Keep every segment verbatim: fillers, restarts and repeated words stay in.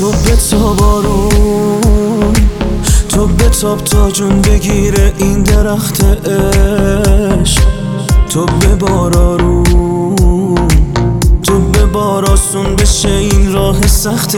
تو بتاب بارون، تو بتاب تا جون بگیره این درخت عشق، تو ببار آروم، تو ببار آسون بشه این راه سخت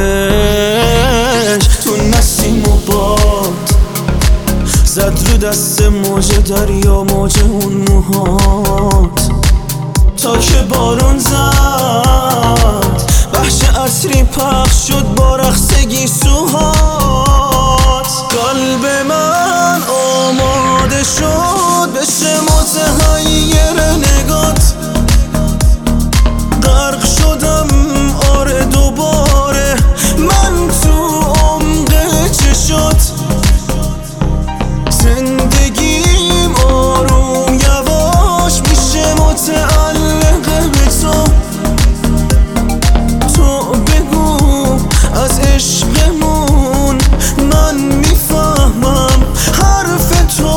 عشق. تو نسیم و باد زد رو دست موج دریا، موج اون موهات تا که بارون زد، وحش عطری پخش شد با رقص گیسوهات. قلب من آماده شد بشه متحیر نگات، غرق شدم آره دوباره من تو عمق چشات. زندگیم آروم یواش میشه متعلق به تو، تو بگو از عشقمون من میفهمم حرف تو.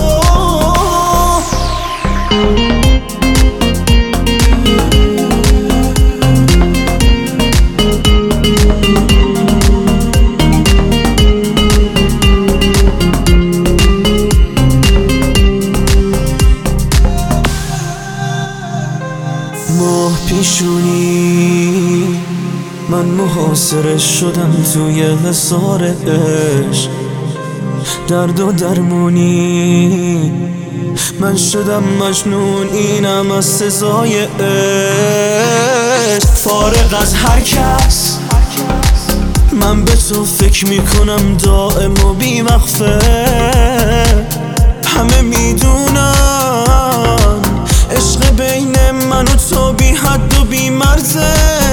ماه پیشونی من محاصره شدم توی حصار عشق، درد و درمونی من شدم مجنون، اینم از سزای عشق. فارغ از هر کس من به تو فکر میکنم دائم و بی وقفه، همه میدونن عشق بین من و تو بی حد و بی مرزه.